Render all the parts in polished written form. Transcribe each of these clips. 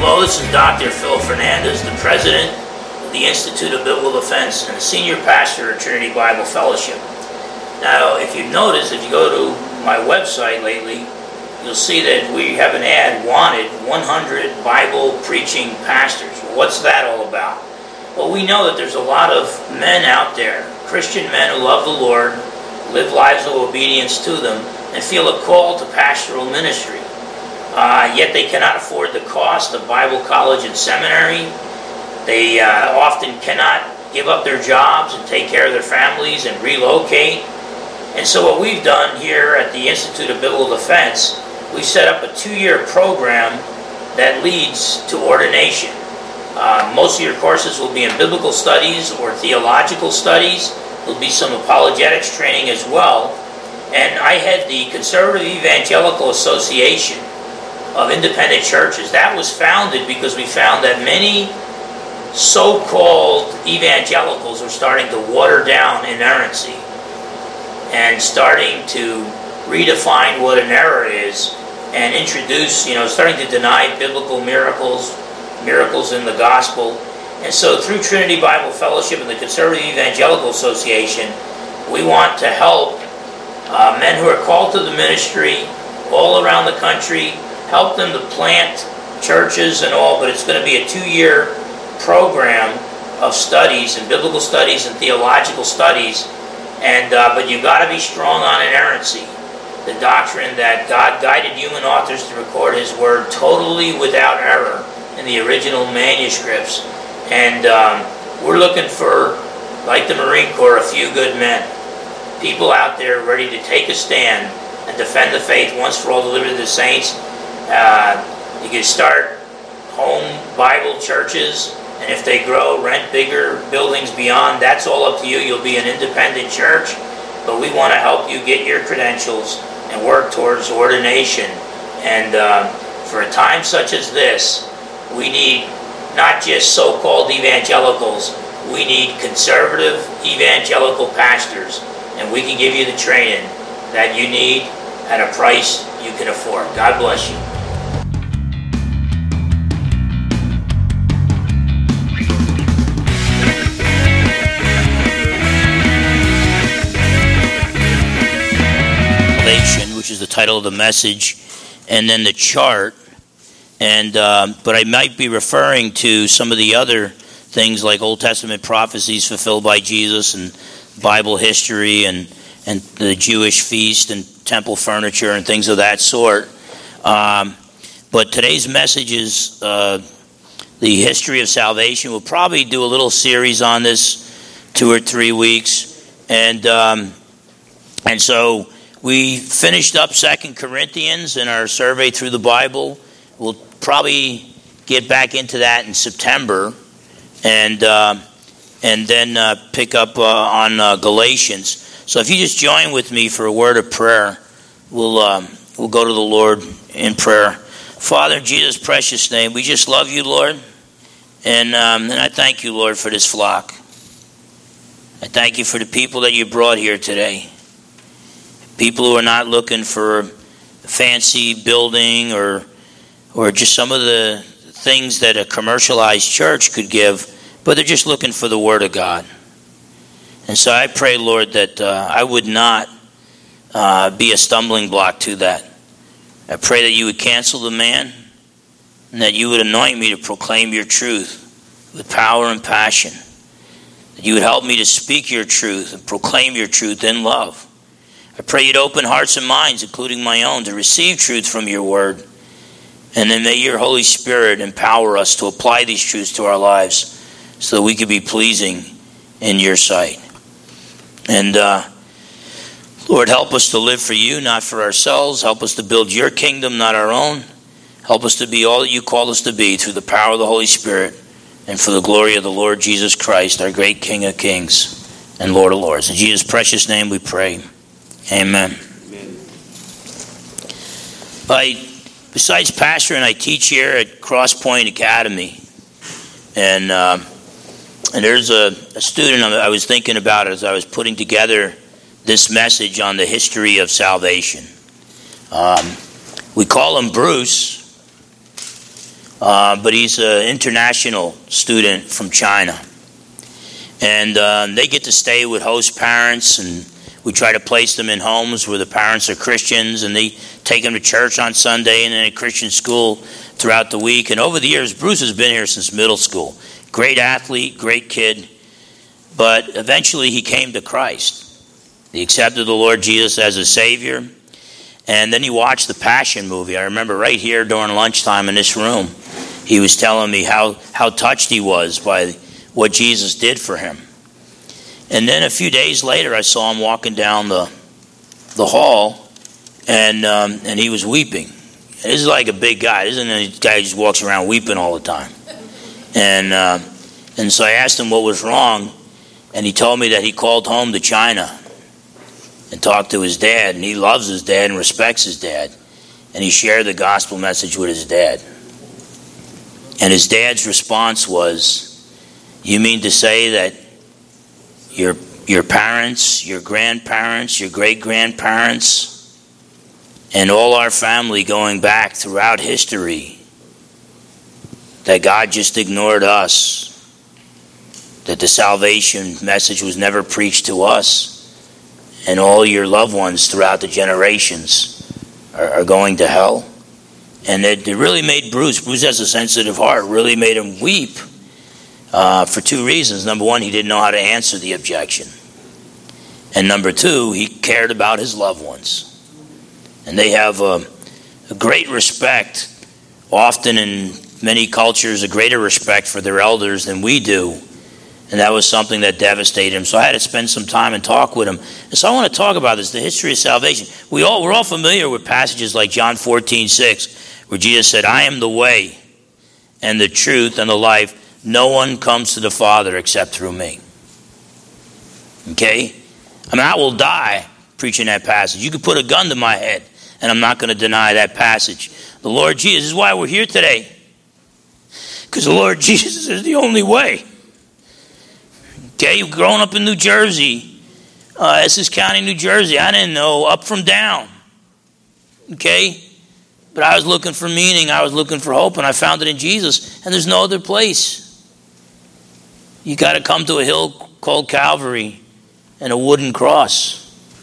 Hello, this is Dr. Phil Fernandez, the president of the Institute of Biblical Defense and the senior pastor at Trinity Bible Fellowship. Now, if you've noticed, if you go to my website lately, you'll see that we have an ad, wanted 100 Bible preaching pastors. Well, what's that all about? Well, we know that there's a lot of men out there, Christian men who love the Lord, live lives of obedience to them, and feel a call to pastoral ministry. Yet they cannot afford the cost of Bible college and seminary. They often cannot give up their jobs and take care of their families and relocate. And so what we've done here at the Institute of Biblical Defense, we set up a 2-year program that leads to ordination. Most of your courses will be in biblical studies or theological studies. There'll be some apologetics training as well. And I had the Conservative Evangelical Association of Independent Churches. That was founded because we found that many so-called evangelicals are starting to water down inerrancy and starting to redefine what an error is and introduce, starting to deny biblical miracles in the gospel. And so through Trinity Bible Fellowship and the Conservative Evangelical Association, we want to help men who are called to the ministry all around the country, help them to plant churches and all, but it's going to be a 2-year program of studies and biblical studies and theological studies. And but you've got to be strong on inerrancy, the doctrine that God guided human authors to record His Word totally without error in the original manuscripts. And we're looking for, like the Marine Corps, a few good men, people out there ready to take a stand and defend the faith once for all, delivered to the saints. You can start home Bible churches, and if they grow, rent bigger buildings beyond. That's all up to you. You'll be an independent church, but we want to help you get your credentials and work towards ordination. And for a time such as this, we need not just so-called evangelicals, we need conservative evangelical pastors, and we can give you the training that you need at a price you can afford. God bless you. Which is the title of the message, and then the chart. And but I might be referring to some of the other things like Old Testament prophecies fulfilled by Jesus, and Bible history, and the Jewish feast, and temple furniture, and things of that sort. But today's message is the history of salvation. We'll probably do a little series on this, 2 or 3 weeks, and so we finished up 2 Corinthians in our survey through the Bible. We'll probably get back into that in September, and then pick up on Galatians. So if you just join with me for a word of prayer, we'll go to the Lord in prayer. Father, in Jesus' precious name, we just love you, Lord, and I thank you, Lord, for this flock. I thank you for the people that you brought here today. People who are not looking for a fancy building or just some of the things that a commercialized church could give, but they're just looking for the Word of God. And so I pray, Lord, that I would not be a stumbling block to that. I pray that you would cancel the man and that you would anoint me to proclaim your truth with power and passion. That you would help me to speak your truth and proclaim your truth in love. I pray you'd open hearts and minds, including my own, to receive truth from your word. And then may your Holy Spirit empower us to apply these truths to our lives so that we could be pleasing in your sight. And Lord, help us to live for you, not for ourselves. Help us to build your kingdom, not our own. Help us to be all that you call us to be through the power of the Holy Spirit and for the glory of the Lord Jesus Christ, our great King of Kings and Lord of Lords. In Jesus' precious name we pray. Amen. Besides pastoring, I teach here at Cross Point Academy. And there's a student I was thinking about as I was putting together this message on the history of salvation. We call him Bruce. but he's an international student from China. And they get to stay with host parents, and we try to place them in homes where the parents are Christians, and they take them to church on Sunday and then a Christian school throughout the week. And over the years, Bruce has been here since middle school. Great athlete, great kid, but eventually he came to Christ. He accepted the Lord Jesus as his Savior, and then he watched the Passion movie. I remember right here during lunchtime in this room, he was telling me how touched he was by what Jesus did for him. And then a few days later, I saw him walking down the hall, and he was weeping. And this is like a big guy. This isn't a guy who just walks around weeping all the time. And so I asked him what was wrong, and he told me that he called home to China and talked to his dad, and he loves his dad and respects his dad. And he shared the gospel message with his dad. And his dad's response was, "You mean to say that your parents, your grandparents, your great-grandparents, and all our family going back throughout history, that God just ignored us, that the salvation message was never preached to us, and all your loved ones throughout the generations are going to hell?" And it really made Bruce has a sensitive heart, really made him weep for two reasons. Number one, he didn't know how to answer the objection. And number two, he cared about his loved ones. And they have a great respect, often in many cultures, a greater respect for their elders than we do. And that was something that devastated him. So I had to spend some time and talk with him. And so I want to talk about this, the history of salvation. We're all familiar with passages like John 14:6, where Jesus said, "I am the way and the truth and the life. No one comes to the Father except through me." Okay? I mean, I will die preaching that passage. You could put a gun to my head, and I'm not going to deny that passage. The Lord Jesus, this is why we're here today. Because the Lord Jesus is the only way. Okay, you've grown up in New Jersey, Essex County, New Jersey. I didn't know up from down. Okay? But I was looking for meaning. I was looking for hope, and I found it in Jesus. And there's no other place. You got to come to a hill called Calvary and a wooden cross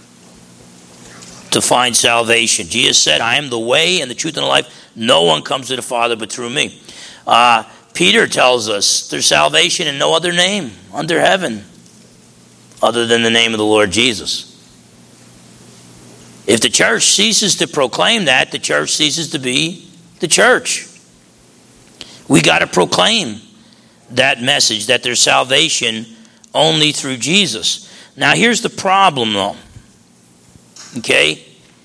to find salvation. Jesus said, "I am the way and the truth and the life. No one comes to the Father but through me." Peter tells us there's salvation in no other name under heaven other than the name of the Lord Jesus. If the church ceases to proclaim that, the church ceases to be the church. We got to proclaim that message, that there's salvation only through Jesus. Now here's the problem though. Okay?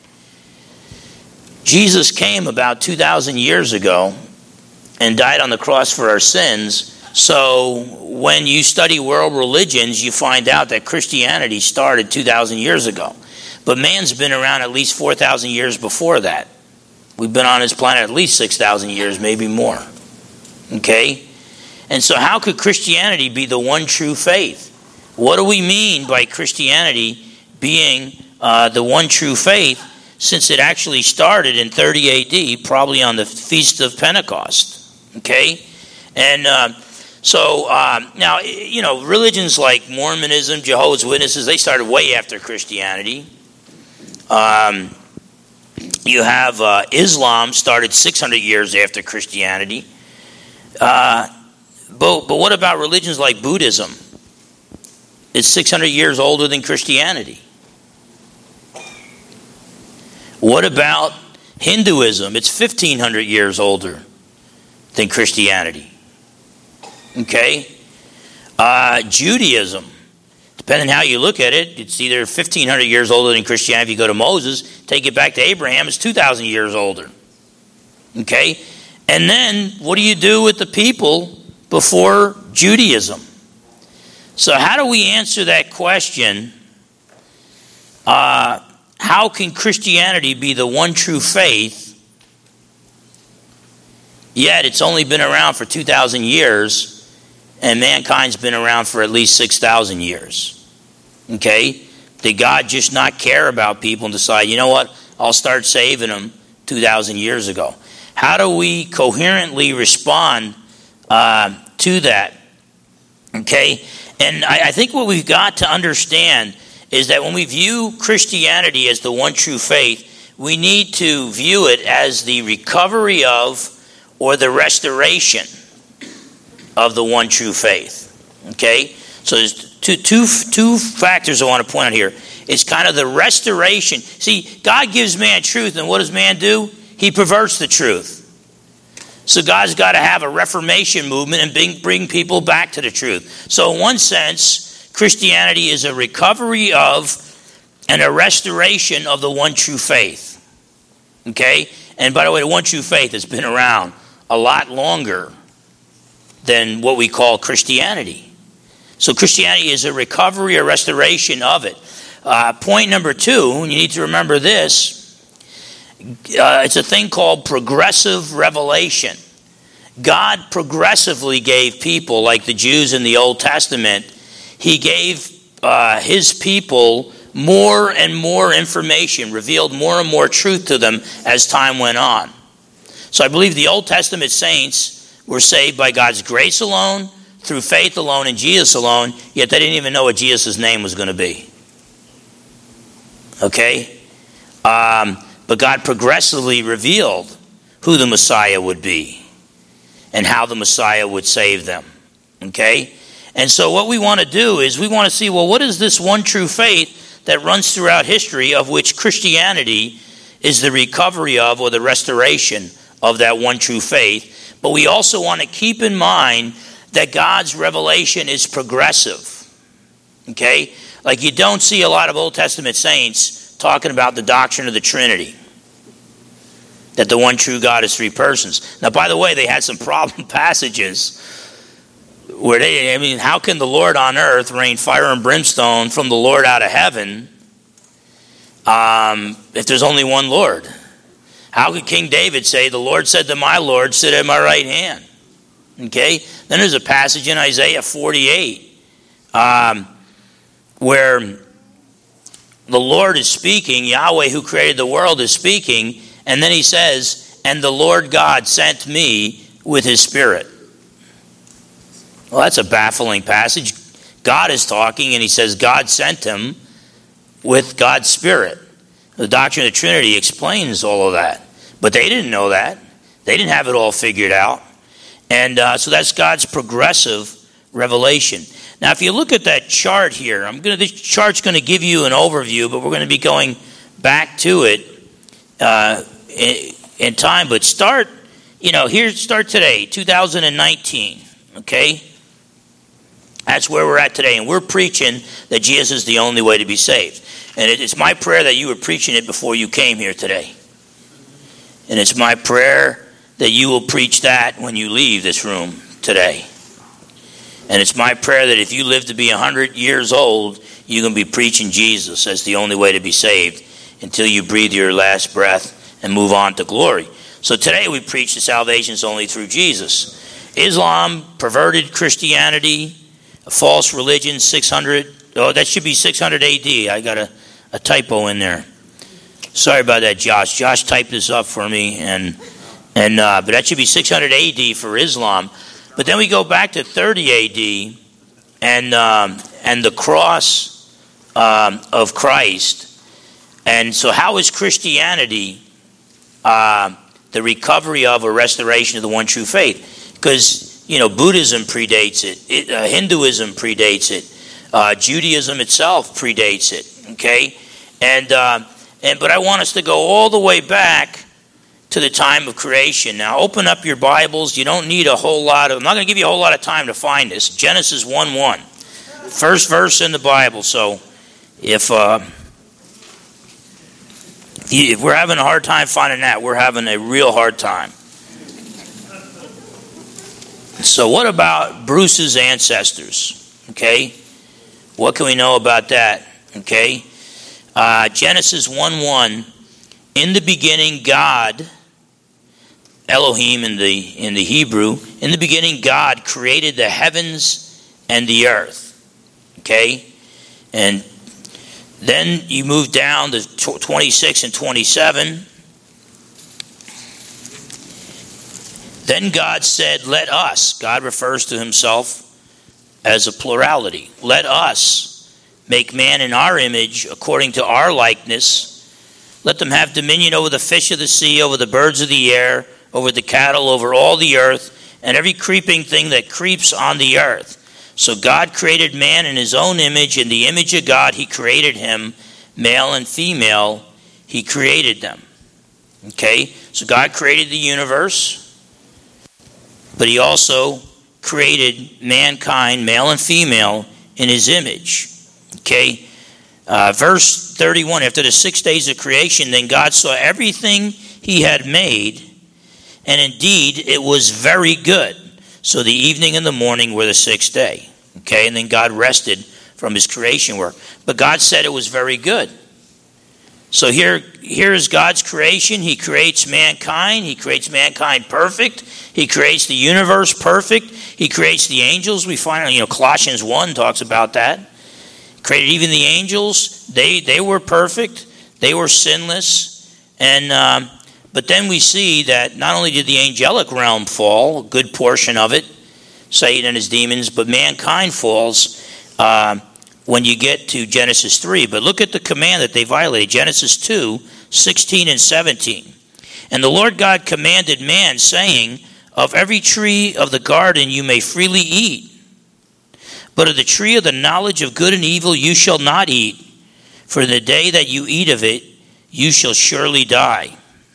Jesus came about 2,000 years ago and died on the cross for our sins. So when you study world religions, you find out that Christianity started 2,000 years ago. But man's been around at least 4,000 years before that. We've been on this planet at least 6,000 years, maybe more. Okay? And so how could Christianity be the one true faith? What do we mean by Christianity being the one true faith, since it actually started in 30 AD, probably on the Feast of Pentecost? Okay? And now, you know, religions like Mormonism, Jehovah's Witnesses, they started way after Christianity. You have Islam started 600 years after Christianity. But what about religions like Buddhism? It's 600 years older than Christianity. What about Hinduism? It's 1,500 years older than Christianity. Okay? Judaism, depending on how you look at it, it's either 1,500 years older than Christianity. If you go to Moses, take it back to Abraham, it's 2,000 years older. Okay? And then, what do you do with the people before Judaism? So how do we answer that question? How can Christianity be the one true faith, yet it's only been around for 2,000 years, and mankind's been around for at least 6,000 years? Okay? Did God just not care about people and decide, you know what, I'll start saving them 2,000 years ago? How do we coherently respond to that? Okay? And I think what we've got to understand is that when we view Christianity as the one true faith, we need to view it as the recovery of or the restoration of the one true faith. Okay? So there's two factors I want to point out here. It's kind of the restoration. See, God gives man truth, and what does man do? He perverts the truth. So God's got to have a reformation movement and bring people back to the truth. So in one sense, Christianity is a recovery of and a restoration of the one true faith. Okay? And by the way, the one true faith has been around a lot longer than what we call Christianity. So Christianity is a recovery or restoration of it. Point number 2, and you need to remember this, it's a thing called progressive revelation. God progressively gave people, like the Jews in the Old Testament, he gave his people more and more information, revealed more and more truth to them as time went on. So I believe the Old Testament saints were saved by God's grace alone, through faith alone, in Jesus alone, yet they didn't even know what Jesus' name was going to be. Okay? But God progressively revealed who the Messiah would be and how the Messiah would save them. Okay? And so what we want to do is we want to see, well, what is this one true faith that runs throughout history, of which Christianity is the recovery of or the restoration of that one true faith. But we also want to keep in mind that God's revelation is progressive. Okay? Like you don't see a lot of Old Testament saints talking about the doctrine of the Trinity, that the one true God is 3 persons. Now, by the way, they had some problem passages where how can the Lord on earth rain fire and brimstone from the Lord out of heaven if there's only one Lord? How could King David say, the Lord said to my Lord, sit at my right hand? Okay? Then there's a passage in Isaiah 48 where the Lord is speaking, Yahweh who created the world is speaking, and then he says, and the Lord God sent me with his Spirit. Well, that's a baffling passage. God is talking, and he says God sent him with God's Spirit. The doctrine of the Trinity explains all of that. But they didn't know that. They didn't have it all figured out. And so that's God's progressive revelation. Now, if you look at that chart here, this chart's going to give you an overview, but we're going to be going back to it in time. But start today, 2019, okay? That's where we're at today. And we're preaching that Jesus is the only way to be saved. And it's my prayer that you were preaching it before you came here today. And it's my prayer that you will preach that when you leave this room today. And it's my prayer that if you live to be 100 years old, you're going to be preaching Jesus as the only way to be saved until you breathe your last breath and move on to glory. So today we preach that salvation is only through Jesus. Islam, perverted Christianity, a false religion, 600. Oh, that should be 600 AD. I got a typo in there. Sorry about that, Josh. Josh typed this up for me, but that should be 600 AD for Islam. But then we go back to 30 AD and the cross of Christ. And so how is Christianity the recovery of or restoration of the one true faith? Because, Buddhism predates it. Hinduism predates it. Judaism itself predates it. Okay? But I want us to go all the way back to the time of creation. Now, open up your Bibles. You don't need a whole lot of... I'm not going to give you a whole lot of time to find this. Genesis 1:1. First verse in the Bible. So, if we're having a hard time finding that, we're having a real hard time. So, what about Bruce's ancestors? Okay? What can we know about that? Okay? Genesis 1:1. In the beginning, God... Elohim in the Hebrew, in the beginning God created the heavens and the earth. Okay? And then you move down to 26 and 27. Then God said, let us. God refers to himself as a plurality. Let us make man in our image, according to our likeness. Let them have dominion over the fish of the sea, over the birds of the air, over the cattle, over all the earth, and every creeping thing that creeps on the earth. So God created man in his own image. In the image of God he created him, male and female, he created them. Okay, so God created the universe, but he also created mankind, male and female, in his image. Okay, verse 31, after the 6 days of creation, then God saw everything he had made, and indeed it was very good. So the evening and the morning were the sixth day. Okay, and then God rested from his creation work. But God said it was very good. So here is God's creation. He creates mankind. He creates mankind perfect. He creates the universe perfect. He creates the angels. We find, Colossians 1 talks about that. He created even the angels. They were perfect. They were sinless. And but then we see that not only did the angelic realm fall, a good portion of it, Satan and his demons, but mankind falls when you get to Genesis 3. But look at the command that they violated. Genesis 2, 16 and 17. And the Lord God commanded man, saying, of every tree of the garden you may freely eat, but of the tree of the knowledge of good and evil you shall not eat, for in the day that you eat of it, you shall surely die.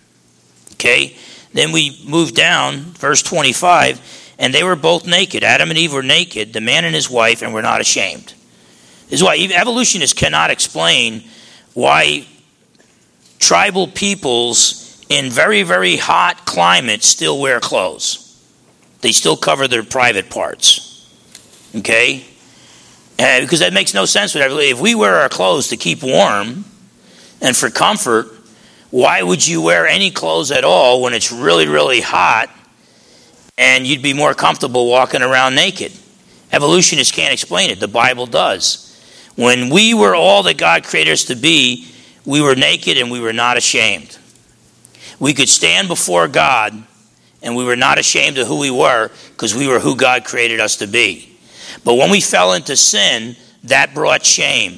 Okay, then we move down, verse 25, and they were both naked. Adam and Eve were naked, the man and his wife, and were not ashamed. This is why evolutionists cannot explain why tribal peoples in very, very hot climates still wear clothes. They still cover their private parts. Okay? Because that makes no sense. If we wear our clothes to keep warm and for comfort, why would you wear any clothes at all when it's really, really hot and you'd be more comfortable walking around naked? Evolutionists can't explain it. The Bible does. When we were all that God created us to be, we were naked and we were not ashamed. We could stand before God and we were not ashamed of who we were because we were who God created us to be. But when we fell into sin, that brought shame.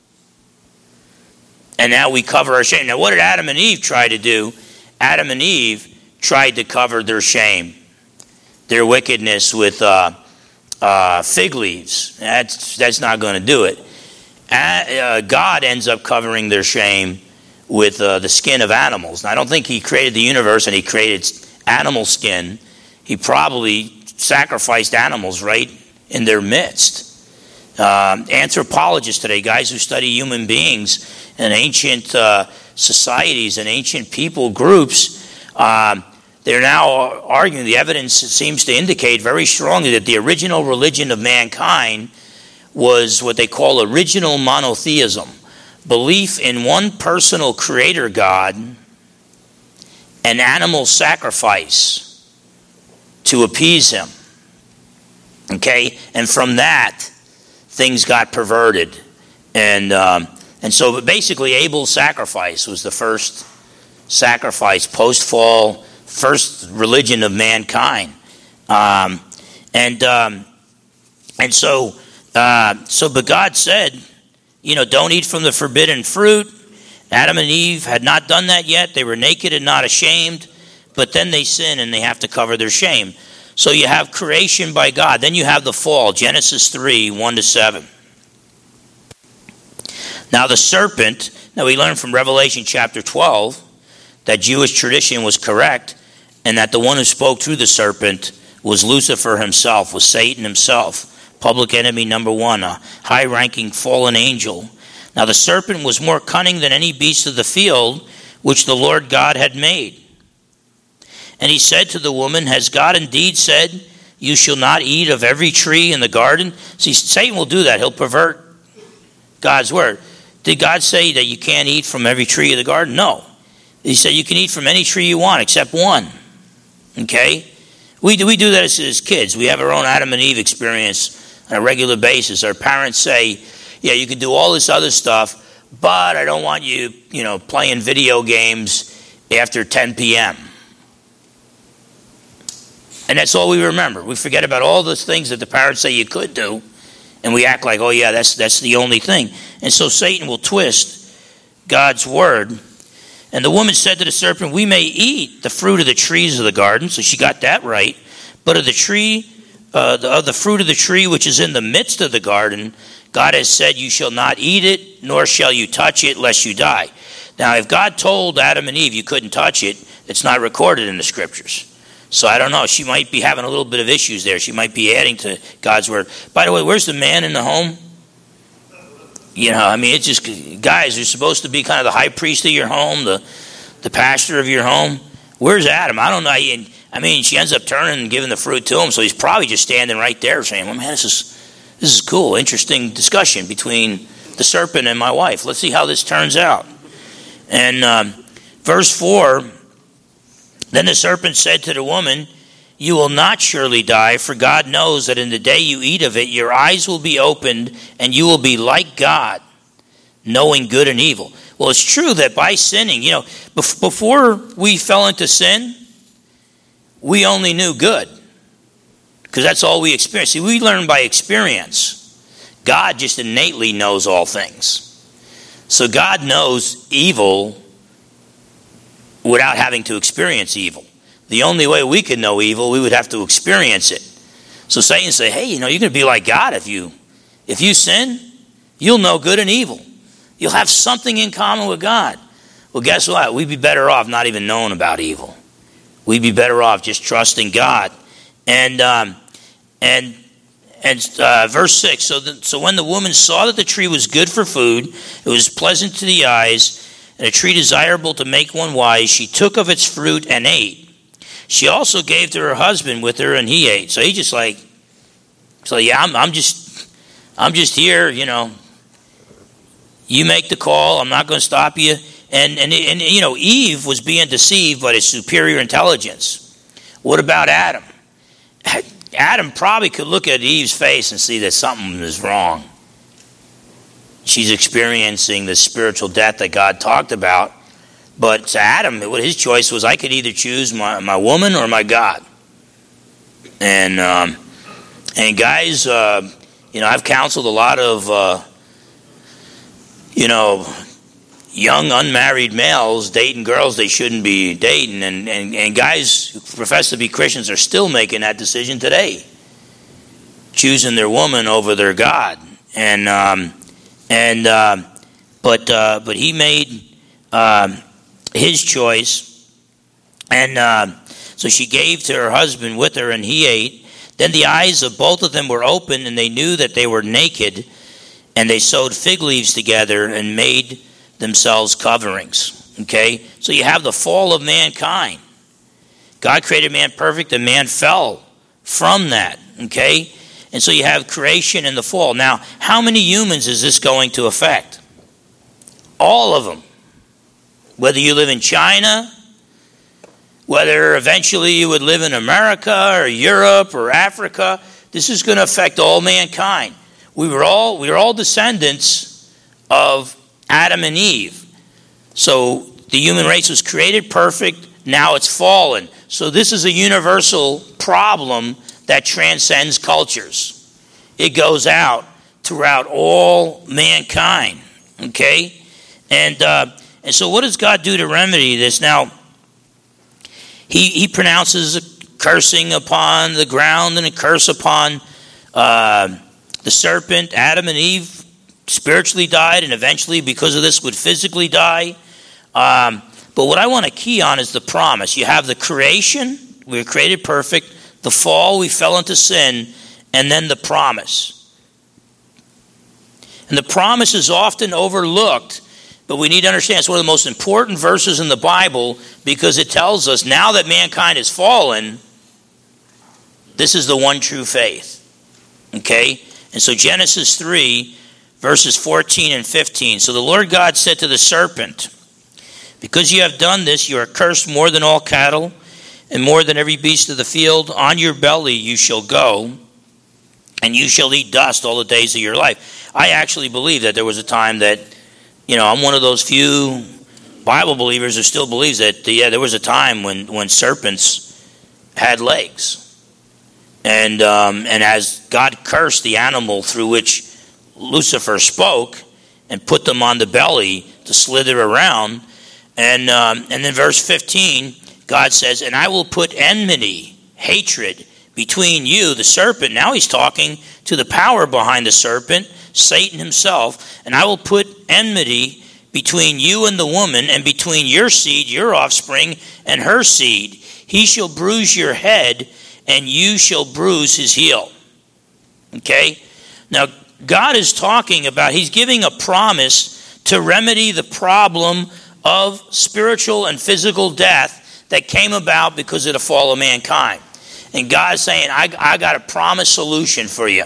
And now we cover our shame. Now, what did Adam and Eve try to do? Adam and Eve tried to cover their shame, their wickedness with fig leaves. That's not going to do it. God ends up covering their shame with the skin of animals. Now, I don't think he created the universe and he created animal skin. He probably sacrificed animals right in their midst. Anthropologists today, guys who study human beings and ancient societies and ancient people groups, they're now arguing, the evidence seems to indicate very strongly that the original religion of mankind was what they call original monotheism, belief in one personal creator God and animal sacrifice to appease him. Okay, and from that, things got perverted, and so basically Abel's sacrifice was the first sacrifice post-fall, first religion of mankind, but God said, don't eat from the forbidden fruit. Adam and Eve had not done that yet. They were naked and not ashamed, but then they sin and they have to cover their shame. So you have creation by God. Then you have the fall, Genesis 3, 1-7. Now the serpent, we learn from Revelation chapter 12 that Jewish tradition was correct and that the one who spoke through the serpent was Lucifer himself, was Satan himself, public enemy number one, a high-ranking fallen angel. Now the serpent was more cunning than any beast of the field which the Lord God had made. And he said to the woman, has God indeed said, you shall not eat of every tree in the garden? See, Satan will do that. He'll pervert God's word. Did God say that you can't eat from every tree of the garden? No. He said you can eat from any tree you want except one. Okay? We do that as kids. We have our own Adam and Eve experience on a regular basis. Our parents say, yeah, you can do all this other stuff, but I don't want you, playing video games after 10 p.m. And that's all we remember. We forget about all those things that the parents say you could do, and we act like, oh yeah, that's the only thing. And so Satan will twist God's word. And the woman said to the serpent, we may eat the fruit of the trees of the garden. So she got that right. But of the tree, of the fruit of the tree which is in the midst of the garden, God has said, you shall not eat it, nor shall you touch it, lest you die. Now, if God told Adam and Eve you couldn't touch it, it's not recorded in the scriptures. So I don't know. She might be having a little bit of issues there. She might be adding to God's word. By the way, where's the man in the home? You know, I mean, it's just, guys, you're supposed to be kind of the high priest of your home, the pastor of your home. Where's Adam? I don't know. I mean, she ends up turning and giving the fruit to him, so he's probably just standing right there saying, well, man, this is cool. Interesting discussion between the serpent and my wife. Let's see how this turns out. And verse 4, then the serpent said to the woman, you will not surely die, for God knows that in the day you eat of it, your eyes will be opened, and you will be like God, knowing good and evil. Well, it's true that by sinning, you know, before we fell into sin, we only knew good, because that's all we experienced. See, we learn by experience. God just innately knows all things. So God knows evil without having to experience evil. The only way we could know evil, we would have to experience it. So Satan say, hey, you know, you're going to be like God if you sin, you'll know good and evil. You'll have something in common with God. Well, guess what? We'd be better off not even knowing about evil. We'd be better off just trusting God. And verse 6, so when the woman saw that the tree was good for food, it was pleasant to the eyes, and a tree desirable to make one wise, she took of its fruit and ate. She also gave to her husband with her, and he ate. So he just like, so yeah, I'm just here, you know. You make the call. I'm not going to stop you. And you know, Eve was being deceived by his superior intelligence. What about Adam? Adam probably could look at Eve's face and see that something is wrong. She's experiencing the spiritual death that God talked about. But to Adam, what his choice was, I could either choose my woman or my God. And guys, you know, I've counseled a lot of, you know, young unmarried males dating girls they shouldn't be dating, and guys who profess to be Christians are still making that decision today, choosing their woman over their God. But he made his choice, and so she gave to her husband with her, and he ate. Then the eyes of both of them were opened, and they knew that they were naked, and they sewed fig leaves together and made themselves coverings. Okay? So you have the fall of mankind. God created man perfect, and man fell from that. Okay? And so you have creation and the fall. Now, how many humans is this going to affect? All of them. Whether you live in China, whether eventually you would live in America or Europe or Africa, this is going to affect all mankind. We were all descendants of Adam and Eve. So the human race was created perfect, now it's fallen. So this is a universal problem that transcends cultures. It goes out throughout all mankind. Okay? And so what does God do to remedy this? Now, he pronounces a cursing upon the ground and a curse upon the serpent. Adam and Eve spiritually died, and eventually because of this would physically die. But what I want to key on is the promise. You have the creation, we were created perfect, the fall, we fell into sin, and then the promise. And the promise is often overlooked, but we need to understand it's one of the most important verses in the Bible, because it tells us now that mankind has fallen, this is the one true faith. Okay? And so Genesis 3, verses 14 and 15. So the Lord God said to the serpent, because you have done this, you are cursed more than all cattle and more than every beast of the field. On your belly you shall go, and you shall eat dust all the days of your life. I actually believe that there was a time that, you know, I'm one of those few Bible believers who still believes that, there was a time when serpents had legs. And as God cursed the animal through which Lucifer spoke and put them on the belly to slither around, and in verse 15, God says, and I will put enmity, hatred, between you, the serpent. Now he's talking to the power behind the serpent, Satan himself. And I will put enmity between you and the woman, and between your seed, your offspring, and her seed. He shall bruise your head, and you shall bruise his heel. Okay? Now, God is talking about, he's giving a promise to remedy the problem of spiritual and physical death that came about because of the fall of mankind. And God is saying, I got a promised solution for you.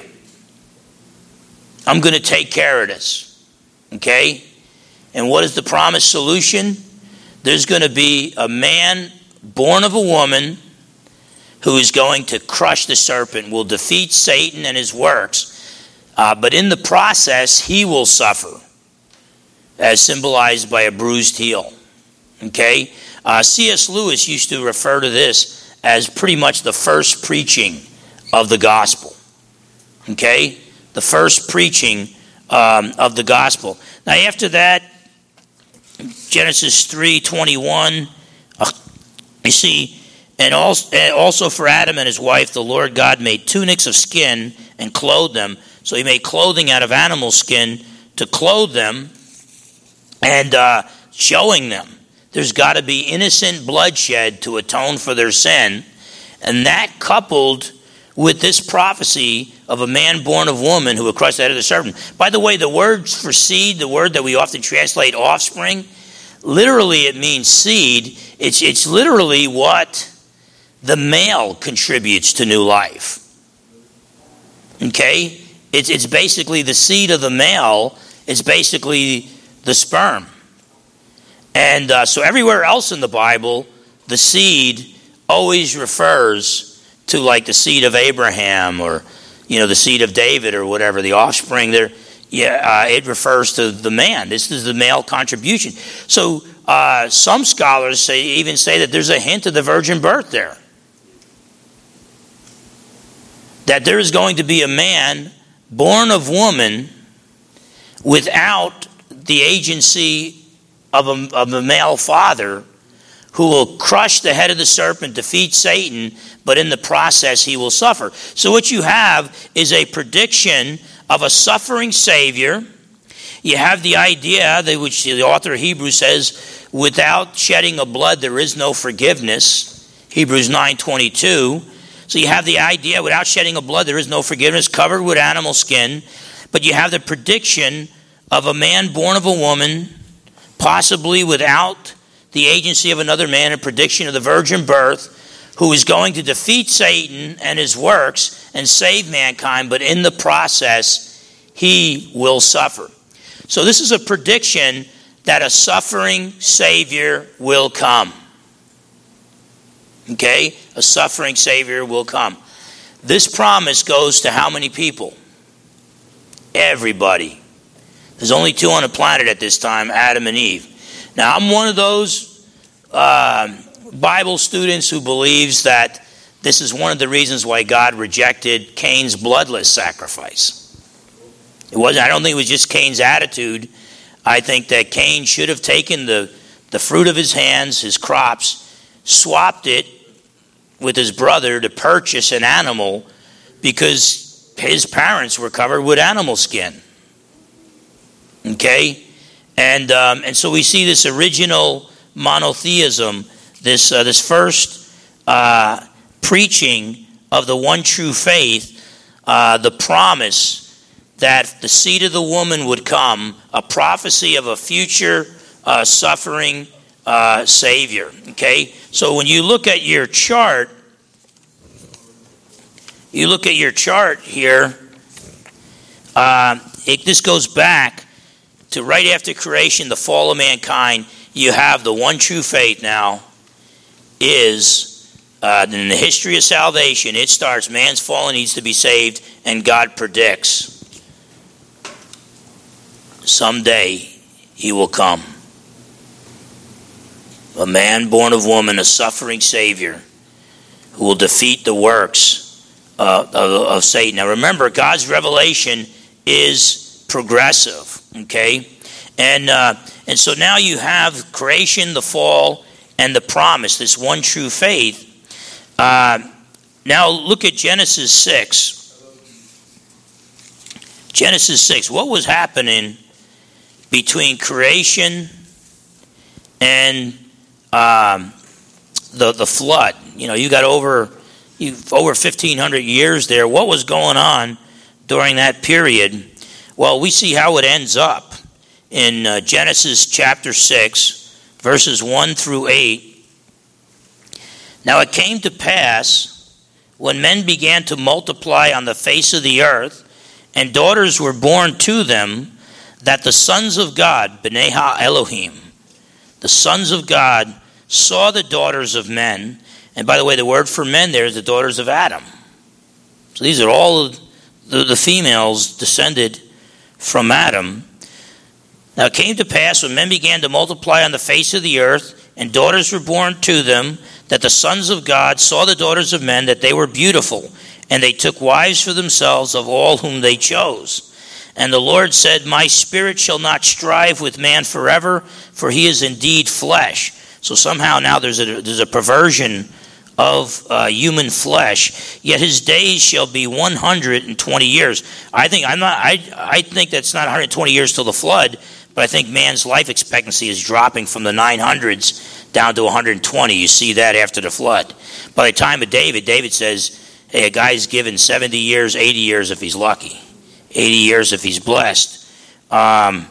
I'm going to take care of this. Okay? And what is the promised solution? There's going to be a man born of a woman who is going to crush the serpent, will defeat Satan and his works. But in the process, he will suffer, as symbolized by a bruised heel. Okay? C.S. Lewis used to refer to this as pretty much the first preaching of the gospel. Okay? The first preaching of the gospel. Now after that, Genesis 3:21, you see, and also for Adam and his wife, the Lord God made tunics of skin and clothed them. So he made clothing out of animal skin to clothe them, and showing them there's got to be innocent bloodshed to atone for their sin. And that coupled with this prophecy of a man born of woman who would crush the head of the serpent. By the way, the word for seed, the word that we often translate offspring, literally it means seed. It's literally what the male contributes to new life. Okay? It's basically the seed of the male. It's basically the sperm. And so everywhere else in the Bible, the seed always refers to like the seed of Abraham or, the seed of David or whatever, the offspring there. It refers to the man. This is the male contribution. So some scholars even say that there's a hint of the virgin birth there. That there is going to be a man born of woman without the agency of a male father, who will crush the head of the serpent, defeat Satan, but in the process he will suffer. So what you have is a prediction of a suffering Savior. You have the idea, which the author of Hebrews says, without shedding of blood there is no forgiveness. Hebrews 9:22. So you have the idea, without shedding of blood there is no forgiveness, covered with animal skin. But you have the prediction of a man born of a woman, possibly without the agency of another man, a prediction of the virgin birth, who is going to defeat Satan and his works and save mankind, but in the process, he will suffer. So this is a prediction that a suffering Savior will come. Okay? A suffering Savior will come. This promise goes to how many people? Everybody. There's only two on the planet at this time, Adam and Eve. Now, I'm one of those Bible students who believes that this is one of the reasons why God rejected Cain's bloodless sacrifice. I don't think it was just Cain's attitude. I think that Cain should have taken the fruit of his hands, his crops, swapped it with his brother to purchase an animal because his parents were covered with animal skin. Okay? And so we see this original monotheism, this first preaching of the one true faith, the promise that the seed of the woman would come, a prophecy of a future suffering Savior. Okay? So when you look at your chart, here, this goes back to right after creation, the fall of mankind. You have the one true faith now is in the history of salvation. It starts, man's fallen, needs to be saved, and God predicts someday he will come. A man born of woman, a suffering Savior who will defeat the works of Satan. Now remember, God's revelation is progressive, okay? And so now you have creation, the fall, and the promise, this one true faith. Now look at Genesis 6. Genesis 6, what was happening between creation and the flood? You know, you got over 1,500 years there. What was going on during that period? Well, we see how it ends up in Genesis chapter 6, verses 1 through 8. Now it came to pass, when men began to multiply on the face of the earth, and daughters were born to them, that the sons of God, B'nai Ha-Elohim, the sons of God, saw the daughters of men. And by the way, the word for men there is the daughters of Adam. So these are all the females descended from Adam. Now it came to pass, when men began to multiply on the face of the earth, and daughters were born to them, that the sons of God saw the daughters of men, that they were beautiful, and they took wives for themselves of all whom they chose. And the Lord said, My spirit shall not strive with man forever, for he is indeed flesh. So somehow now there's a perversion of human flesh. Yet his days shall be 120 years. I think that's not 120 years till the flood, but I think man's life expectancy is dropping from the 900s down to 120. You see that after the flood. By the time of David says, hey, a guy's given 70 years, 80 years if he's lucky, 80 years if he's blessed. Yet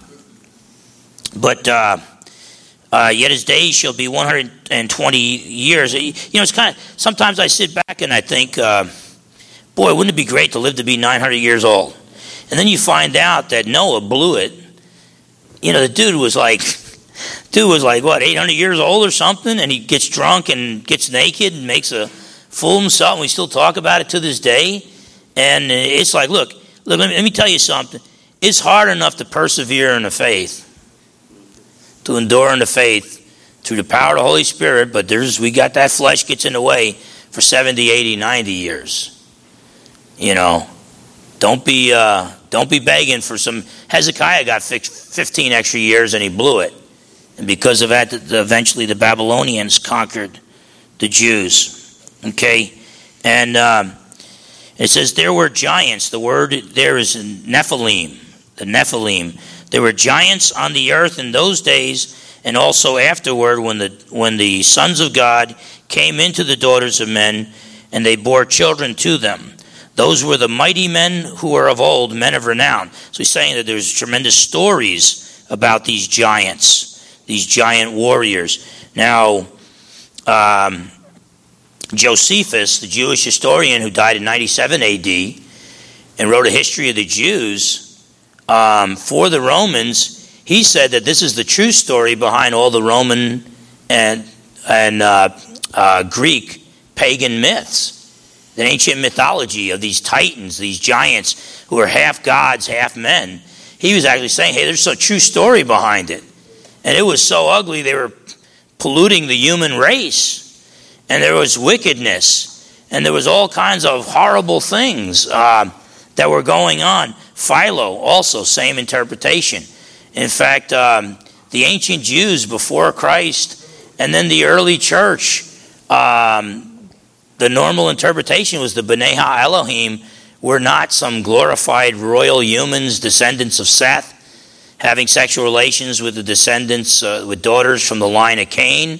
his days shall be 120 years. You know, it's kind of, sometimes I sit back and I think, boy, wouldn't it be great to live to be 900 years old? And then you find out that Noah blew it. You know, the dude was like, what, 800 years old or something? And he gets drunk and gets naked and makes a fool of himself, and we still talk about it to this day. And it's like, look, let me tell you something. It's hard enough to persevere in the faith, to endure in the faith through the power of the Holy Spirit, but we got that flesh gets in the way for 70, 80, 90 years. You know, don't be begging for some. Hezekiah got 15 extra years and he blew it. And because of that, eventually the Babylonians conquered the Jews. Okay, and it says there were giants. The word there is Nephilim, the Nephilim. There were giants on the earth in those days, and also afterward when the sons of God came into the daughters of men, and they bore children to them. Those were the mighty men who were of old, men of renown. So he's saying that there's tremendous stories about these giants, these giant warriors. Now, Josephus, the Jewish historian who died in 97 AD and wrote a history of the Jews for the Romans, he said that this is the true story behind all the Roman and Greek pagan myths, the ancient mythology of these titans, these giants who are half gods, half men. He was actually saying, hey, there's a true story behind it. And it was so ugly, they were polluting the human race. And there was wickedness. And there was all kinds of horrible things that were going on. Philo, also, same interpretation. In fact, the ancient Jews before Christ and then the early church, the normal interpretation was the B'nai Ha-Elohim were not some glorified royal humans, descendants of Seth, having sexual relations with the descendants, with daughters from the line of Cain.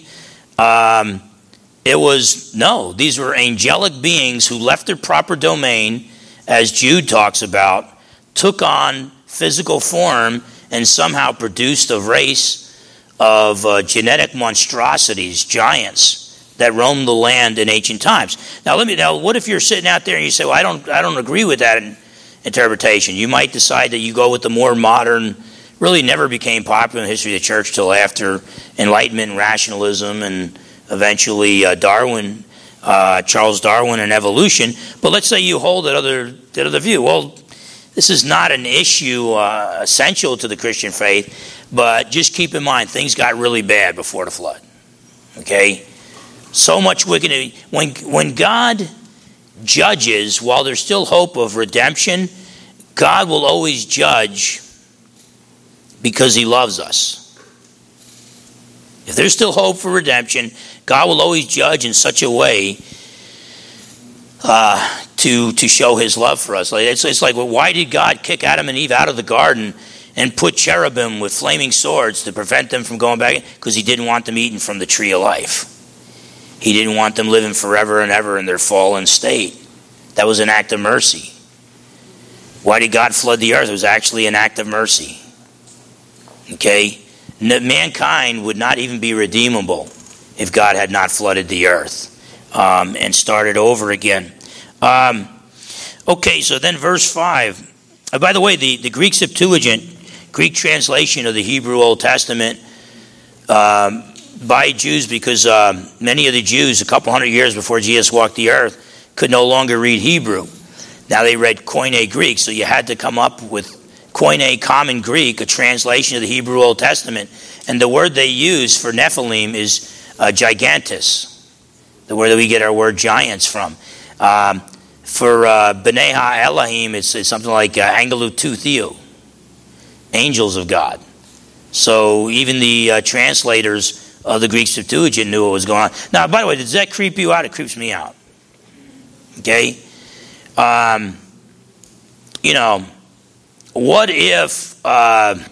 These were angelic beings who left their proper domain, as Jude talks about, took on physical form, and somehow produced a race of genetic monstrosities, giants, that roamed the land in ancient times. Now, what if you're sitting out there and you say, well, I don't agree with that interpretation? You might decide that you go with the more modern, really never became popular in the history of the church till after Enlightenment and rationalism and eventually Charles Darwin and evolution. But let's say you hold that other view. Well, this is not an issue essential to the Christian faith, but just keep in mind, things got really bad before the flood. Okay? So much wickedness. When God judges, while there's still hope of redemption, God will always judge because he loves us. If there's still hope for redemption, God will always judge in such a way to show his love for us. It's like, well, why did God kick Adam and Eve out of the garden and put cherubim with flaming swords to prevent them from going back? Because he didn't want them eating from the tree of life. He didn't want them living forever and ever in their fallen state. That was an act of mercy. Why did God flood the earth? It was actually an act of mercy. Okay? Mankind would not even be redeemable if God had not flooded the earth and started over again. Okay, so then verse 5. By the way, the Greek Septuagint, Greek translation of the Hebrew Old Testament by Jews, because many of the Jews, a couple hundred years before Jesus walked the earth, could no longer read Hebrew. Now they read Koine Greek, so you had to come up with Koine Common Greek, a translation of the Hebrew Old Testament. And the word they use for Nephilim is gigantus, the word that we get our word giants from. For B'nai Ha-Elohim, it's something like Angelut Theo, angels of God. So even the translators of the Greek Septuagint knew what was going on. Now, by the way, does that creep you out? It creeps me out. Okay? What if, the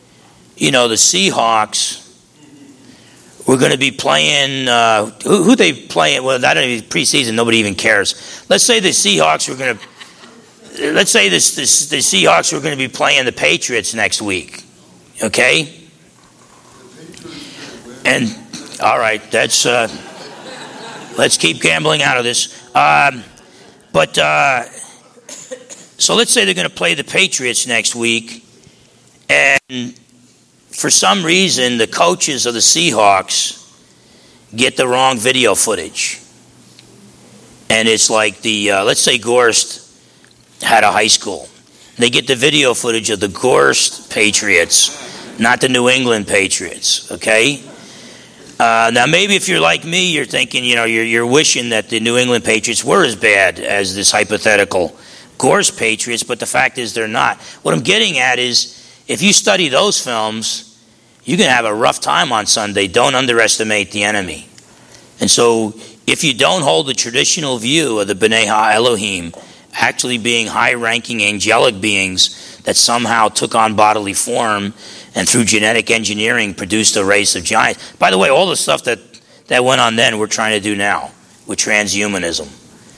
Seahawks were going to be playing, who they playing? Well, that don't even preseason, nobody even cares. Let's say the Seahawks were going to, let's say the Seahawks were going to be playing the Patriots next week. Okay? And, all right, that's, let's keep gambling out of this. So let's say they're going to play the Patriots next week, and for some reason the coaches of the Seahawks get the wrong video footage. And it's like let's say Gorst had a high school. They get the video footage of the Gorst Patriots, not the New England Patriots, okay? Now maybe if you're like me, you're thinking, you're wishing that the New England Patriots were as bad as this hypothetical Gorst Patriots, but the fact is they're not. What I'm getting at is, if you study those films, you're going to have a rough time on Sunday. Don't underestimate the enemy. And so, if you don't hold the traditional view of the B'nai Ha-Elohim actually being high-ranking angelic beings that somehow took on bodily form and through genetic engineering produced a race of giants. By the way, all the stuff that went on then, we're trying to do now with transhumanism.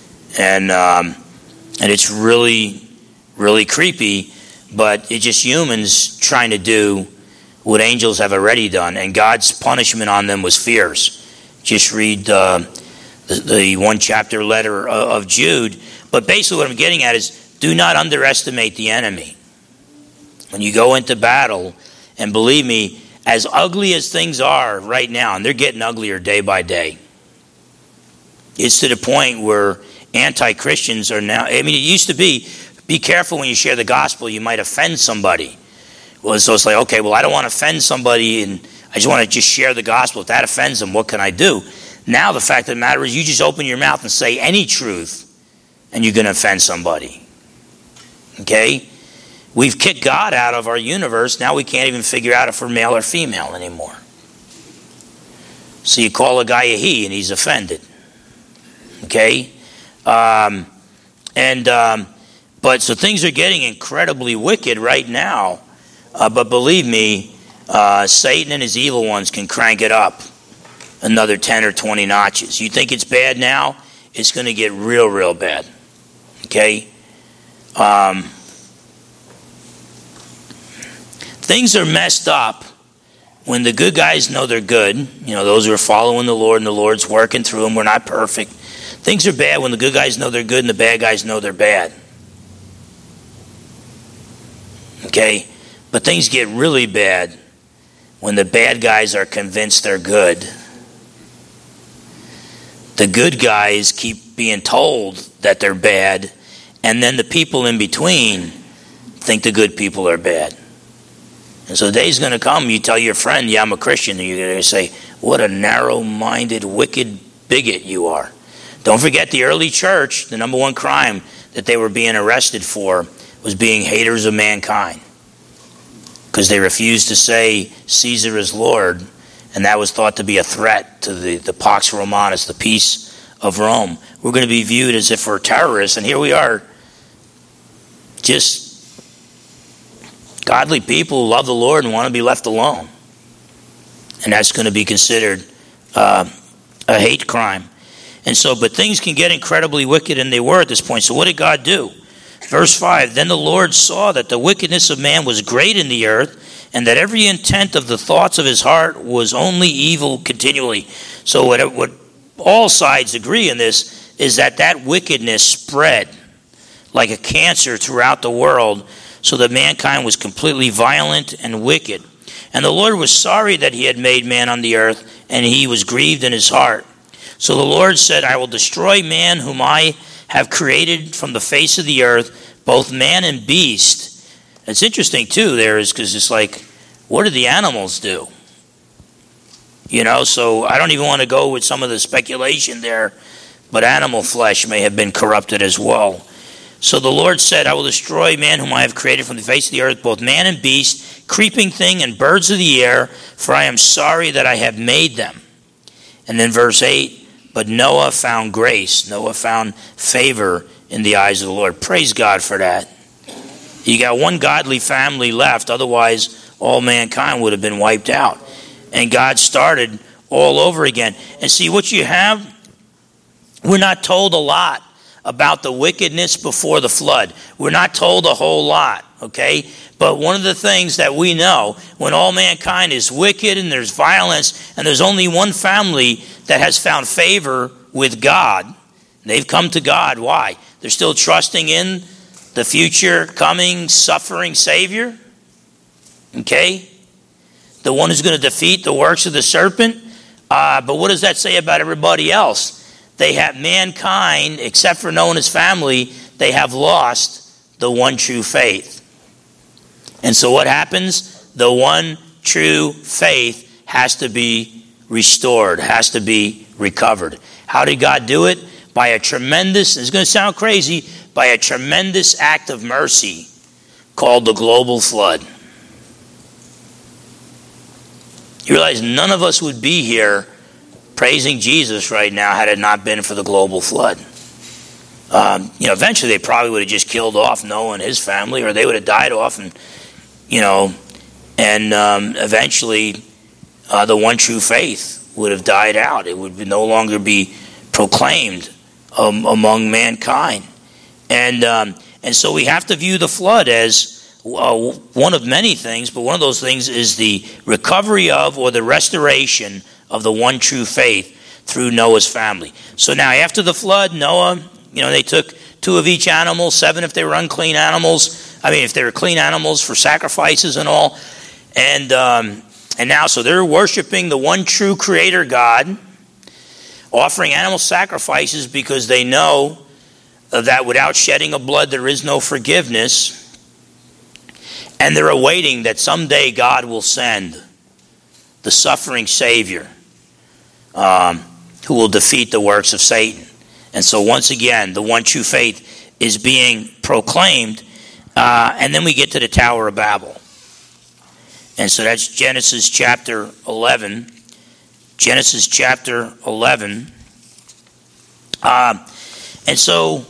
And it's really, really creepy, but it's just humans trying to do what angels have already done, and God's punishment on them was fierce. Just read the one chapter letter of Jude. But basically what I'm getting at is, do not underestimate the enemy. When you go into battle, and believe me, as ugly as things are right now, and they're getting uglier day by day, it's to the point where anti-Christians are now, it used to be careful when you share the gospel, you might offend somebody. Well, so it's like, okay, well, I don't want to offend somebody, and I just want to just share the gospel. If that offends them, what can I do? Now the fact of the matter is, you just open your mouth and say any truth, and you're going to offend somebody. Okay? We've kicked God out of our universe. Now we can't even figure out if we're male or female anymore. So you call a guy a he, and he's offended. Okay? But so things are getting incredibly wicked right now. But believe me, Satan and his evil ones can crank it up another 10 or 20 notches. You think it's bad now? It's going to get real, real bad. Okay? Things are messed up when the good guys know they're good. Those who are following the Lord and the Lord's working through them. We're not perfect. Things are bad when the good guys know they're good and the bad guys know they're bad. Okay? But things get really bad when the bad guys are convinced they're good. The good guys keep being told that they're bad, and then the people in between think the good people are bad. And so the day's going to come, you tell your friend, yeah, I'm a Christian, and you're going to say, what a narrow-minded, wicked bigot you are. Don't forget the early church, the number one crime that they were being arrested for was being haters of mankind. Because they refused to say Caesar is Lord, and that was thought to be a threat to the Pax Romanus, the peace of Rome. We're going to be viewed as if we're terrorists, and here we are, just godly people who love the Lord and want to be left alone. And that's going to be considered a hate crime. And so, but things can get incredibly wicked, and they were at this point. So what did God do? Verse 5, then the Lord saw that the wickedness of man was great in the earth, and that every intent of the thoughts of his heart was only evil continually. So what all sides agree in this is that wickedness spread like a cancer throughout the world, so that mankind was completely violent and wicked. And the Lord was sorry that he had made man on the earth, and he was grieved in his heart. So the Lord said, I will destroy man whom I have created from the face of the earth, both man and beast. It's interesting too there is because it's like, what do the animals do? So I don't even want to go with some of the speculation there, but animal flesh may have been corrupted as well. So the Lord said, I will destroy man whom I have created from the face of the earth, both man and beast, creeping thing and birds of the air, for I am sorry that I have made them. And then verse 8, but Noah found grace. Noah found favor in the eyes of the Lord. Praise God for that. You got one godly family left, otherwise all mankind would have been wiped out. And God started all over again. And see what you have, we're not told a lot about the wickedness before the flood. We're not told a whole lot, okay? But one of the things that we know, when all mankind is wicked and there's violence, and there's only one family that has found favor with God, they've come to God. Why? They're still trusting in the future coming, suffering Savior, okay? The one who's going to defeat the works of the serpent. But what does that say about everybody else? They have mankind, except for Noah and his family, they have lost the one true faith. And so what happens? The one true faith has to be restored, has to be recovered. How did God do it? By a tremendous, it's going to sound crazy, by a tremendous act of mercy called the global flood. You realize none of us would be here praising Jesus right now had it not been for the global flood. Eventually they probably would have just killed off Noah and his family, or they would have died off, and eventually the one true faith would have died out. It would no longer be proclaimed among mankind. And so we have to view the flood as one of many things, but one of those things is the recovery of, or the restoration of, the one true faith through Noah's family. So now after the flood, Noah, they took 2 of each animal, 7 if they were unclean animals. If they were clean animals for sacrifices and all. And now, so they're worshiping the one true creator God, offering animal sacrifices because they know that without shedding of blood there is no forgiveness. And they're awaiting that someday God will send the suffering Savior who will defeat the works of Satan. And so once again, the one true faith is being proclaimed. And then we get to the Tower of Babel. And so that's Genesis chapter 11. Genesis chapter 11. And so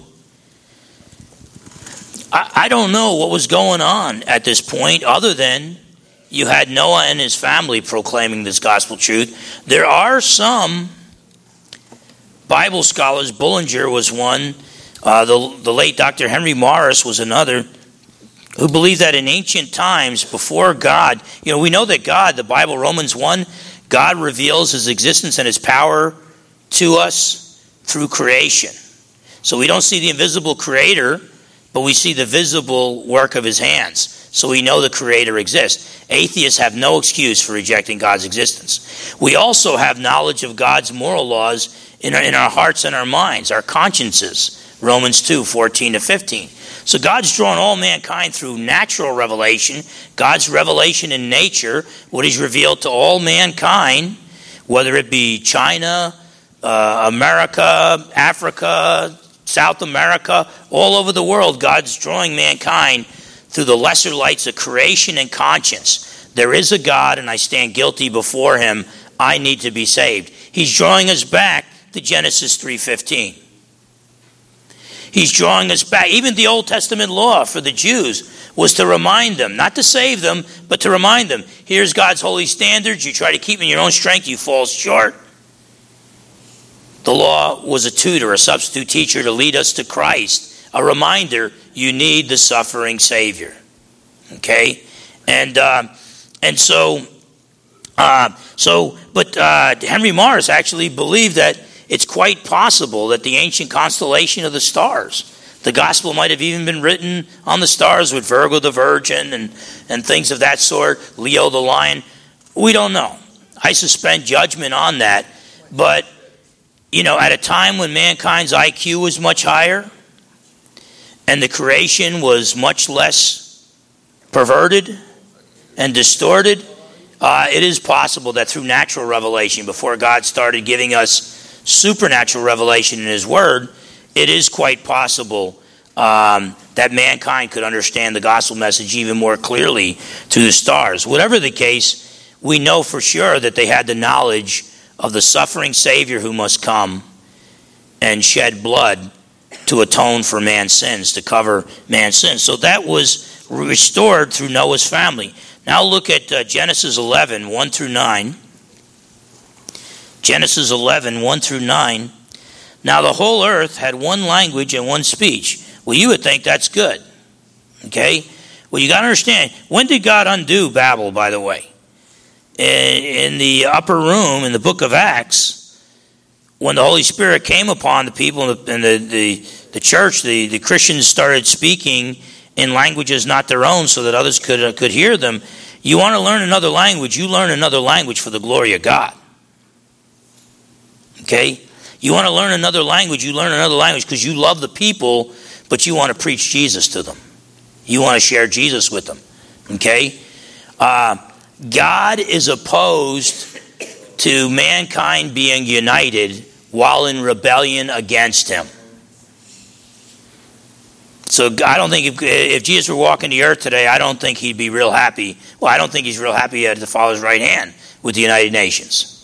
I don't know what was going on at this point, other than you had Noah and his family proclaiming this gospel truth. There are some Bible scholars, Bullinger was one, the late Dr. Henry Morris was another, who believed that in ancient times before God, we know that God, the Bible, Romans 1, God reveals his existence and his power to us through creation. So we don't see the invisible creator, but we see the visible work of his hands. So we know the creator exists. Atheists have no excuse for rejecting God's existence. We also have knowledge of God's moral laws in our hearts and our minds, our consciences. Romans 2, 14 to 15. So God's drawn all mankind through natural revelation, God's revelation in nature, what he's revealed to all mankind, whether it be China, America, Africa, South America, all over the world, God's drawing mankind through the lesser lights of creation and conscience. There is a God, and I stand guilty before him. I need to be saved. He's drawing us back to Genesis 3:15. He's drawing us back. Even the Old Testament law for the Jews was to remind them, not to save them, but to remind them, here's God's holy standards. You try to keep them in your own strength, you fall short. The law was a tutor, a substitute teacher to lead us to Christ. A reminder, you need the suffering Savior. Okay? Henry Morris actually believed that it's quite possible that the ancient constellation of the stars, the gospel might have even been written on the stars with Virgo the Virgin and things of that sort, Leo the Lion. We don't know. I suspend judgment on that. But, at a time when mankind's IQ was much higher and the creation was much less perverted and distorted, it is possible that through natural revelation, before God started giving us supernatural revelation in his word, it is quite possible that mankind could understand the gospel message even more clearly through the stars. Whatever the case, we know for sure that they had the knowledge of the suffering Savior who must come and shed blood to atone for man's sins, to cover man's sins. So that was restored through Noah's family. Now look at Genesis 11, 1 through 9. Genesis 11, 1 through 9. Now the whole earth had one language and one speech. Well, you would think that's good. Okay? Well, you got to understand, when did God undo Babel, by the way? In the upper room in the book of Acts, when the Holy Spirit came upon the people and the church, the Christians started speaking in languages not their own so that others could hear them. You want to learn another language, you learn another language for the glory of God. Okay? You want to learn another language, you learn another language because you love the people, but you want to preach Jesus to them. You want to share Jesus with them. Okay? God is opposed to mankind being united while in rebellion against him. So I don't think if Jesus were walking the earth today, I don't think he'd be real happy. Well, I don't think he's real happy at the Father's right hand with the United Nations.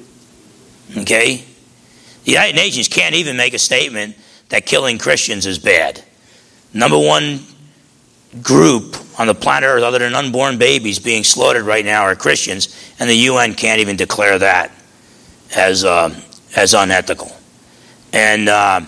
Okay? The United Nations can't even make a statement that killing Christians is bad. Number one group on the planet Earth other than unborn babies being slaughtered right now are Christians, and the UN can't even declare that as unethical. And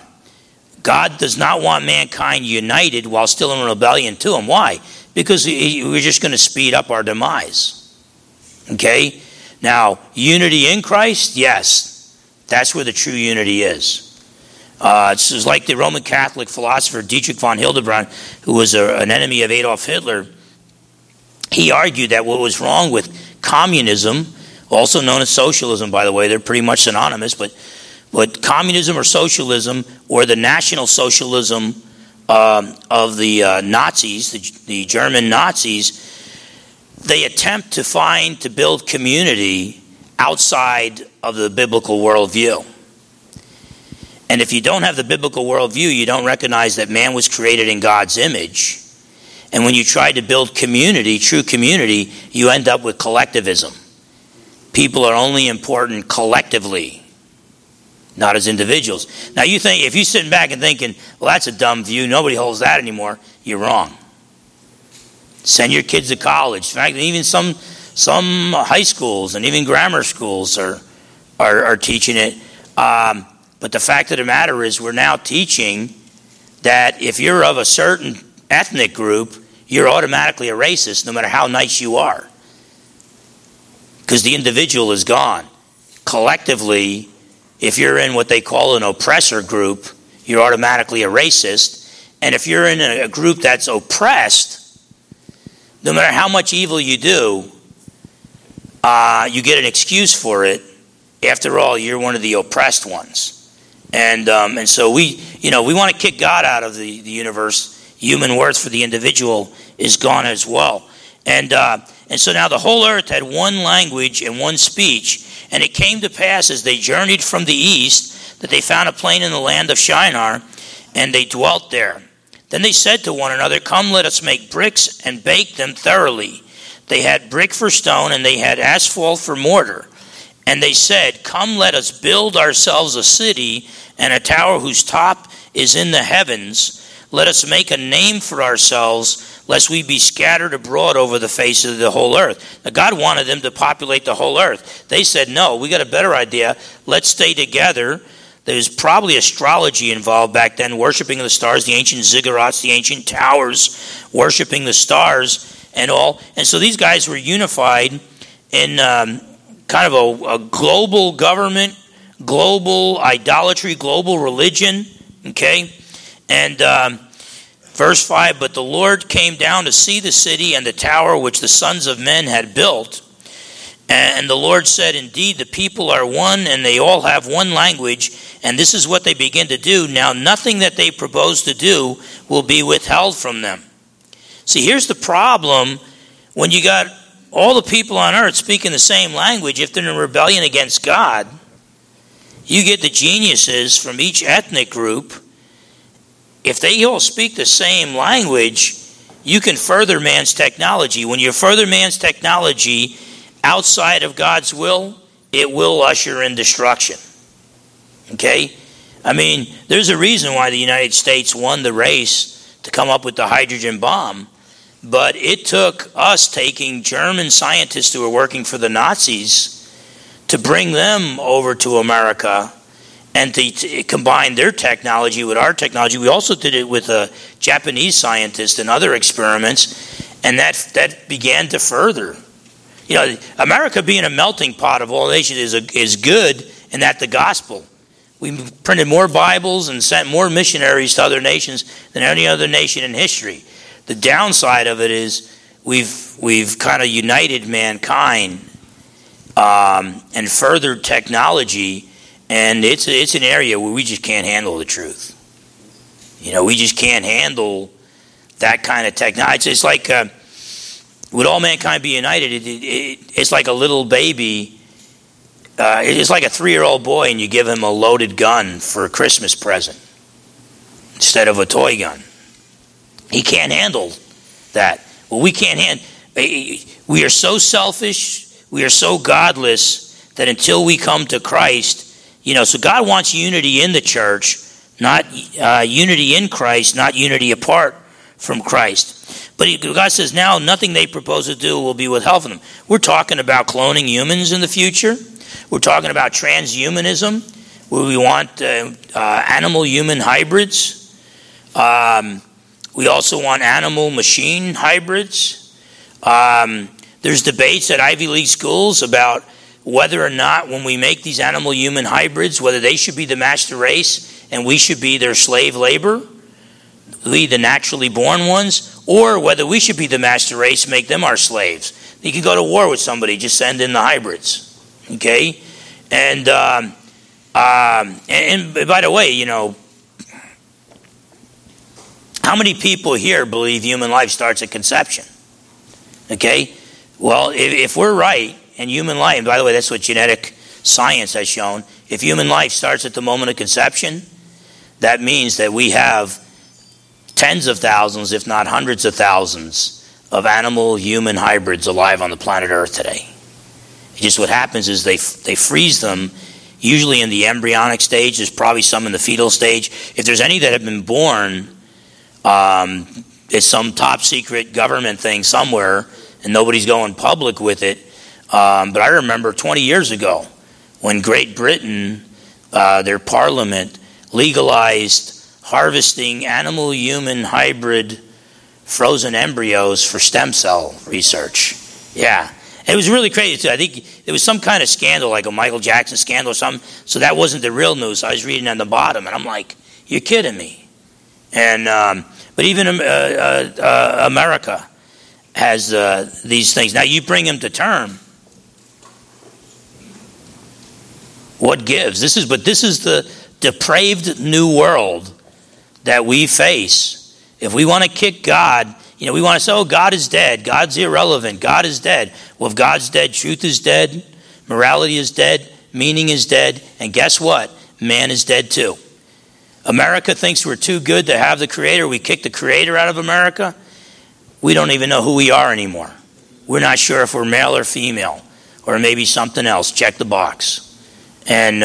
God does not want mankind united while still in rebellion to him. Why? Because we're just going to speed up our demise. Okay? Now, unity in Christ, yes. That's where the true unity is. It's like the Roman Catholic philosopher Dietrich von Hildebrand, who was an enemy of Adolf Hitler. He argued that what was wrong with communism, also known as socialism, by the way, they're pretty much synonymous, but communism or socialism, or the National Socialism of the Nazis, the German Nazis, they attempt to build community outside of the biblical worldview. And if you don't have the biblical worldview, you don't recognize that man was created in God's image. And when you try to build community, true community, you end up with collectivism. People are only important collectively, not as individuals. Now you think, if you're sitting back and thinking, well, that's a dumb view, nobody holds that anymore, you're wrong. Send your kids to college. In fact, even some high schools and even grammar schools are teaching it. But the fact of the matter is we're now teaching that if you're of a certain ethnic group, you're automatically a racist no matter how nice you are. Because the individual is gone. Collectively, if you're in what they call an oppressor group, you're automatically a racist. And if you're in a group that's oppressed, no matter how much evil you do, you get an excuse for it. After all, you're one of the oppressed ones. And so we want to kick God out of the universe. Human worth for the individual is gone as well. And And so now the whole earth had one language and one speech. And it came to pass as they journeyed from the east that they found a plain in the land of Shinar, and they dwelt there. Then they said to one another, "Come, let us make bricks and bake them thoroughly." They had brick for stone, and they had asphalt for mortar. And they said, "Come, let us build ourselves a city and a tower whose top is in the heavens. Let us make a name for ourselves, lest we be scattered abroad over the face of the whole earth." Now, God wanted them to populate the whole earth. They said, "No, we got a better idea. Let's stay together." There's probably astrology involved back then, worshiping the stars, the ancient ziggurats, the ancient towers, worshiping the stars and all. And so these guys were unified in kind of a global government, global idolatry, global religion. Okay? And verse 5, "But the Lord came down to see the city and the tower which the sons of men had built. And the Lord said, Indeed, the people are one, and they all have one language, and this is what they begin to do. Now nothing that they propose to do will be withheld from them." See, here's the problem when you got all the people on earth speaking the same language. If they're in rebellion against God, you get the geniuses from each ethnic group. If they all speak the same language, you can further man's technology. When you further man's technology outside of God's will, it will usher in destruction. Okay? I mean, there's a reason why the United States won the race to come up with the hydrogen bomb, but it took us taking German scientists who were working for the Nazis to bring them over to America and to combine their technology with our technology. We also did it with a Japanese scientist and other experiments, and that began to further. You know, America being a melting pot of all nations is good, and that's the gospel. We printed more Bibles and sent more missionaries to other nations than any other nation in history. The downside of it is we've kind of united mankind and furthered technology, and it's an area where we just can't handle the truth. You know, we just can't handle that kind of technology. It's like would all mankind be united? It's like a little baby. It's like a 3-year-old boy, and you give him a loaded gun for a Christmas present instead of a toy gun. He can't handle that. Well, we can't handle. We are so selfish. We are so godless that until we come to Christ, you know. So God wants unity in the church, not unity in Christ, not unity apart from Christ. But God says now nothing they propose to do will be withheld from them. We're talking about cloning humans in the future. We're talking about transhumanism, where we want animal-human hybrids. We also want animal-machine hybrids. There's debates at Ivy League schools about whether or not when we make these animal-human hybrids, whether they should be the master race and we should be their slave labor, we the naturally born ones, or whether we should be the master race, make them our slaves. You can go to war with somebody, just send in the hybrids. Okay? And by the way, you know, how many people here believe human life starts at conception? Okay? Well, if we're right, and human life, by the way, that's what genetic science has shown, if human life starts at the moment of conception, that means that we have tens of thousands, if not hundreds of thousands, of animal-human hybrids alive on the planet Earth today. Just what happens is they freeze them, usually in the embryonic stage. There's probably some in the fetal stage. If there's any that have been born, it's some top-secret government thing somewhere, and nobody's going public with it. But I remember 20 years ago when Great Britain, their parliament, legalized harvesting animal-human hybrid frozen embryos for stem cell research. Yeah. It was really crazy, too. I think there was some kind of scandal, like a Michael Jackson scandal or something, so that wasn't the real news. I was reading on the bottom, and I'm like, you're kidding me. And but even America has these things. Now, you bring them to term. What gives? This is the depraved new world that we face. If we want to kick God we want to say, oh, God is dead. God's irrelevant. God is dead. Well, if God's dead, truth is dead. Morality is dead. Meaning is dead. And guess what? Man is dead too. America thinks we're too good to have the Creator. We kick the Creator out of America. We don't even know who we are anymore. We're not sure if we're male or female, or maybe something else. Check the box. And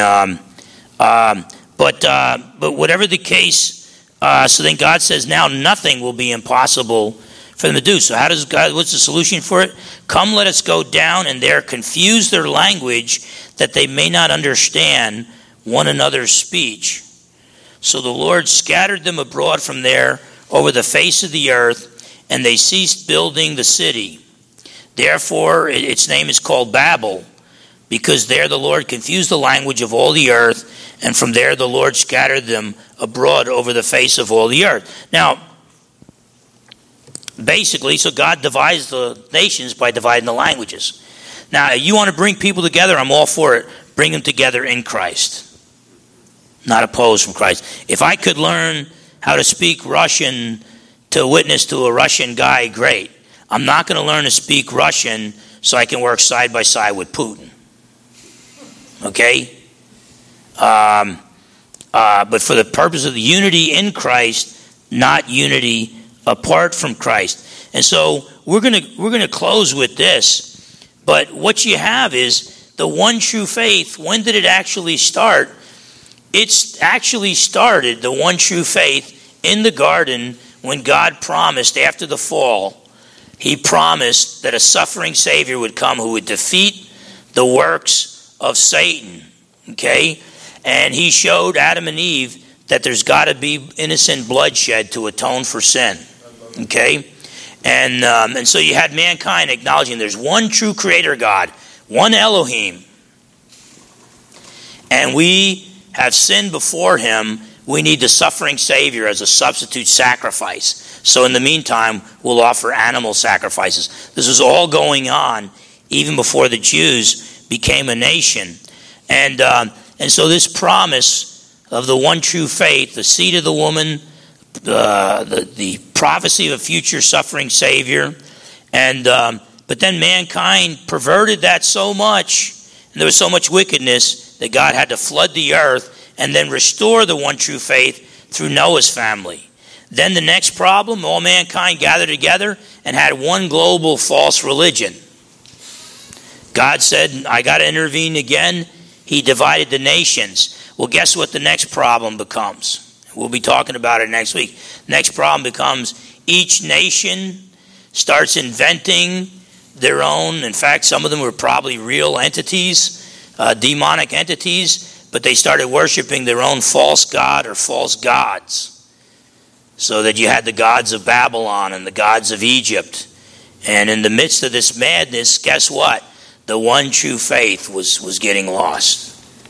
but whatever the case, so then God says now nothing will be impossible for them to do. So how does God? What's the solution for it? Come, let us go down and there confuse their language, that they may not understand one another's speech. So the Lord scattered them abroad from there over the face of the earth, and they ceased building the city. Therefore, its name is called Babel, because there the Lord confused the language of all the earth, and from there the Lord scattered them abroad over the face of all the earth. Now, basically, so God divides the nations by dividing the languages. Now, you want to bring people together, I'm all for it. Bring them together in Christ. Not opposed from Christ. If I could learn how to speak Russian to witness to a Russian guy, great. I'm not going to learn to speak Russian so I can work side by side with Putin. Okay? But for the purpose of the unity in Christ, not unity apart from Christ. And so we're going to close with this. But what you have is the one true faith. When did it actually start? It's actually started, the one true faith, in the garden when God promised after the fall. He promised that a suffering Savior would come who would defeat the works of Satan. Okay? And he showed Adam and Eve that there's got to be innocent bloodshed to atone for sin. Okay? And so you had mankind acknowledging there's one true creator God, one Elohim. And we have sinned before him. We need the suffering Savior as a substitute sacrifice. So in the meantime, we'll offer animal sacrifices. This was all going on even before the Jews became a nation. And so this promise of the one true faith, the seed of the woman, the prophecy of a future suffering Savior, and but then mankind perverted that so much, and there was so much wickedness that God had to flood the earth and then restore the one true faith through Noah's family. Then the next problem, all mankind gathered together and had one global false religion. God said, I got to intervene again. He divided the nations. Well, guess what the next problem becomes? We'll be talking about it next week. Next problem becomes each nation starts inventing their own. In fact, some of them were probably real entities, demonic entities, but they started worshiping their own false god or false gods. So that you had the gods of Babylon and the gods of Egypt. And in the midst of this madness, guess what? The one true faith was getting lost.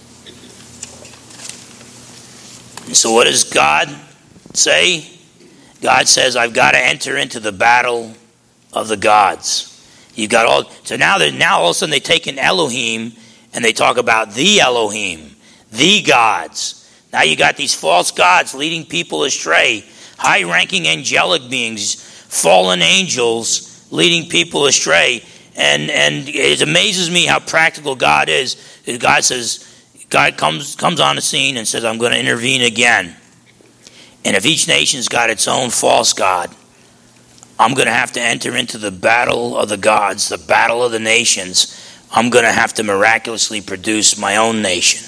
And so what does God say? God says, I've got to enter into the battle of the gods. You've got all. So now all of a sudden they take an Elohim and they talk about the Elohim, the gods. Now you got these false gods leading people astray, high-ranking angelic beings, fallen angels leading people astray. And it amazes me how practical God is. God says, God comes on the scene and says, I'm going to intervene again. And if each nation's got its own false god, I'm going to have to enter into the battle of the gods, the battle of the nations. I'm going to have to miraculously produce my own nation.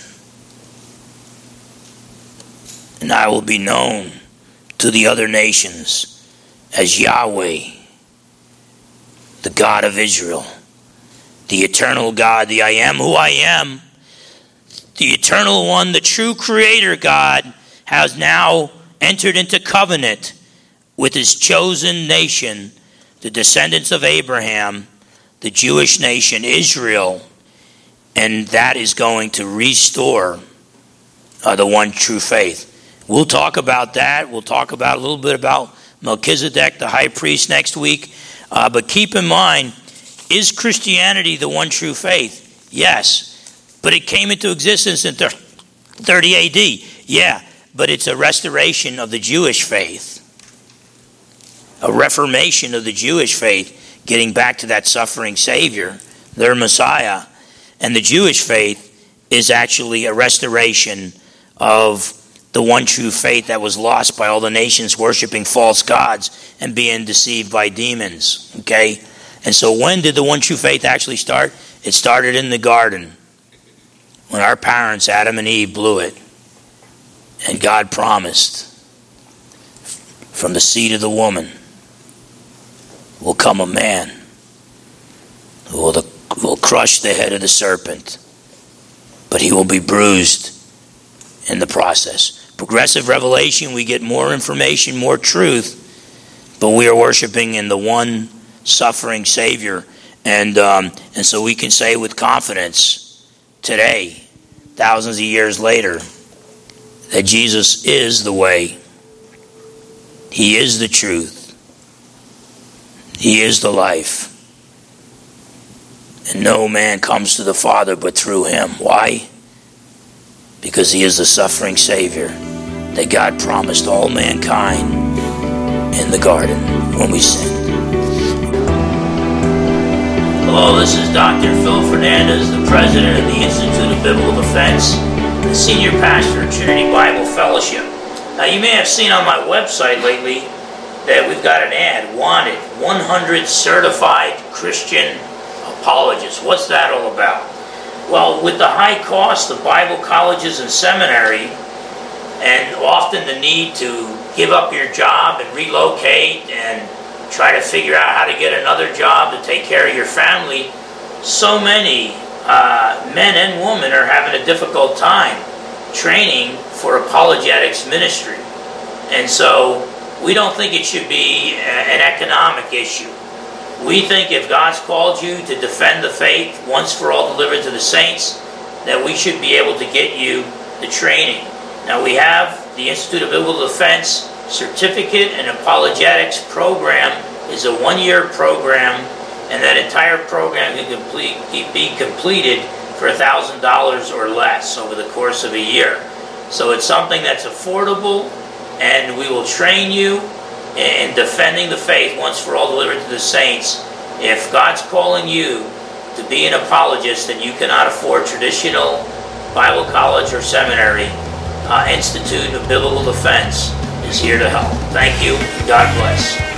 And I will be known to the other nations as Yahweh, the God of Israel, the eternal God, the I am who I am, the eternal one, the true creator God, has now entered into covenant with his chosen nation, the descendants of Abraham, the Jewish nation, Israel, and that is going to restore the one true faith. We'll talk about that. We'll talk about a little bit about Melchizedek, the high priest, next week. But keep in mind, is Christianity the one true faith? Yes. But it came into existence in 30 AD. Yeah. But it's a restoration of the Jewish faith. a reformation of the Jewish faith, getting back to that suffering Savior, their Messiah. And the Jewish faith is actually a restoration of the one true faith that was lost by all the nations worshiping false gods and being deceived by demons. Okay? And so when did the one true faith actually start? It started in the garden, when our parents, Adam and Eve, blew it. And God promised, from the seed of the woman will come a man who will crush the head of the serpent, but he will be bruised in the process. Progressive revelation, we get more information, more truth, but we are worshiping in the one suffering Savior. And so we can say with confidence today, thousands of years later, that Jesus is the way. He is the truth. He is the life. And no man comes to the Father but through him. Why? Because he is the suffering Savior that God promised all mankind in the garden when we sinned. Hello, this is Dr. Phil Fernandez, the president of the Institute of Biblical Defense, the senior pastor at Trinity Bible Fellowship. Now, you may have seen on my website lately that we've got an ad, wanted, 100 certified Christian apologists. What's that all about? Well, with the high cost of Bible colleges and seminary, and often the need to give up your job and relocate and try to figure out how to get another job to take care of your family, so many men and women are having a difficult time training for apologetics ministry. And so we don't think it should be an economic issue. We think if God's called you to defend the faith once for all delivered to the saints, that we should be able to get you the training. Now, we have the Institute of Biblical Defense Certificate and Apologetics program. Is a one-year program, and that entire program can be completed for $1,000 or less over the course of a year. So it's something that's affordable, and we will train you in defending the faith once for all delivered to the saints. If God's calling you to be an apologist and you cannot afford traditional Bible college or seminary, Institute of Biblical Defense is here to help. Thank you. God bless.